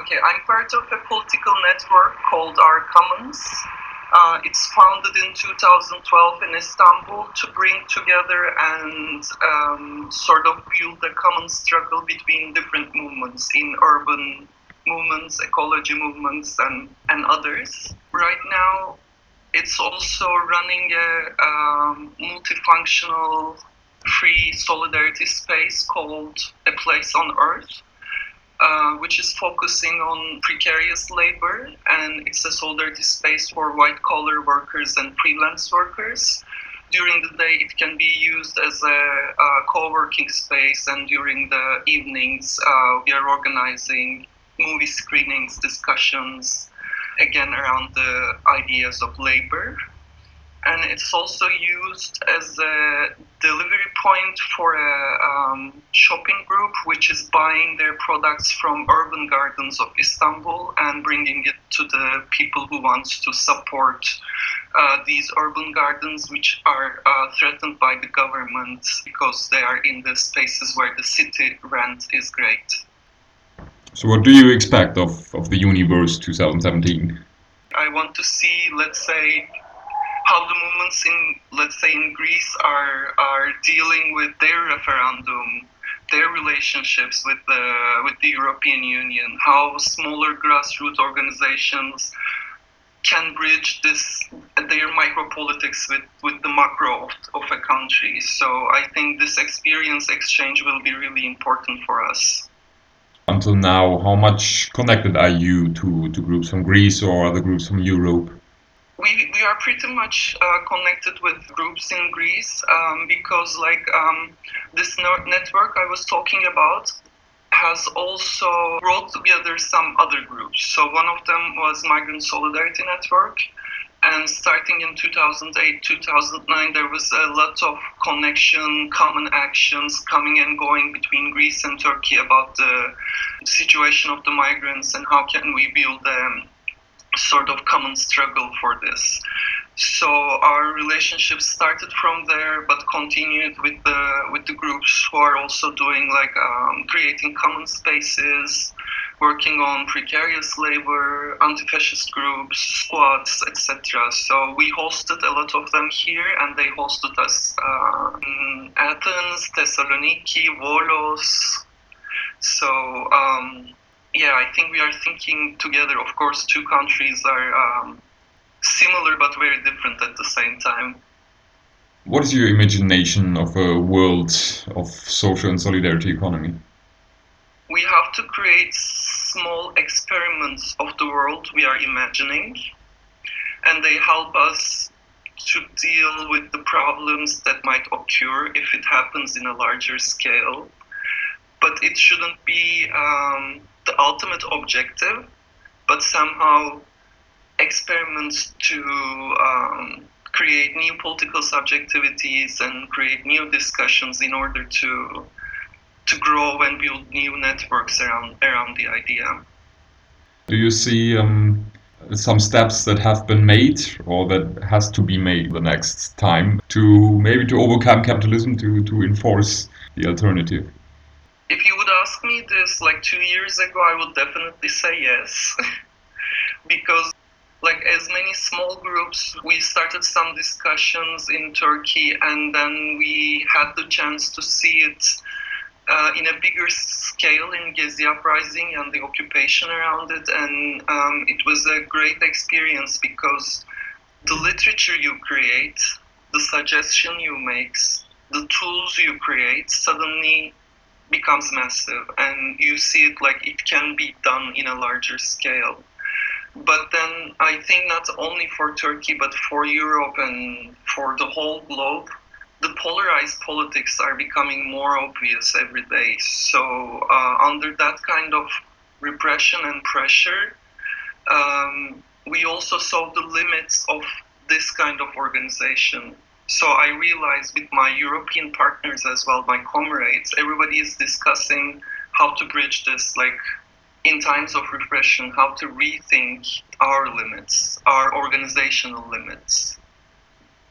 Okay, I'm part of a political network called Our Commons. It's founded in 2012 in Istanbul to bring together and sort of build a common struggle between different movements in urban movements, ecology movements, and others. Right now, it's also running a multifunctional free solidarity space called A Place on Earth, which is focusing on precarious labor, and it's a solidarity space for white-collar workers and freelance workers. During the day, it can be used as a co-working space, and during the evenings, we are organizing movie screenings, discussions, again around the ideas of labor. And it's also used as a delivery point for a shopping group which is buying their products from urban gardens of Istanbul and bringing it to the people who want to support these urban gardens, which are threatened by the government because they are in the spaces where the city rent is great. So what do you expect of the Universe 2017? I want to see, let's say, how the movements in Greece are dealing with their referendum, their relationships with the European Union, how smaller grassroots organizations can bridge their micropolitics with the macro of a country. So I think this experience exchange will be really important for us. Until now, how much connected are you to groups from Greece or other groups from Europe? We are pretty much connected with groups in Greece because this network I was talking about has also brought together some other groups. So one of them was Migrant Solidarity Network, and starting in 2008, 2009, there was a lot of connection, common actions coming and going between Greece and Turkey about the situation of the migrants and how can we build sort of common struggle for this. So our relationship started from there, but continued with the groups who are also doing creating common spaces, working on precarious labor, anti-fascist groups, squads, etc. So we hosted a lot of them here, and they hosted us in Athens, Thessaloniki, Volos. So yeah, I think we are thinking together. Of course, two countries are similar but very different at the same time. What is your imagination of a world of social and solidarity economy? We have to create small experiments of the world we are imagining, and they help us to deal with the problems that might occur if it happens in a larger scale. But it shouldn't be the ultimate objective, but somehow experiments to create new political subjectivities and create new discussions in order to grow and build new networks around the idea. Do you see some steps that have been made or that has to be made the next time to overcome capitalism, to enforce the alternative? If you would ask me this 2 years ago, I would definitely say yes. Because as many small groups, we started some discussions in Turkey, and then we had the chance to see it in a bigger scale in Gezi Uprising and the occupation around it. And it was a great experience because the literature you create, the suggestion you make, the tools you create suddenly becomes massive, and you see it it can be done in a larger scale. But then I think not only for Turkey, but for Europe and for the whole globe, the polarized politics are becoming more obvious every day. So under that kind of repression and pressure, we also saw the limits of this kind of organization. So I realized with my European partners as well, my comrades, everybody is discussing how to bridge this, in times of repression, how to rethink our limits, our organizational limits.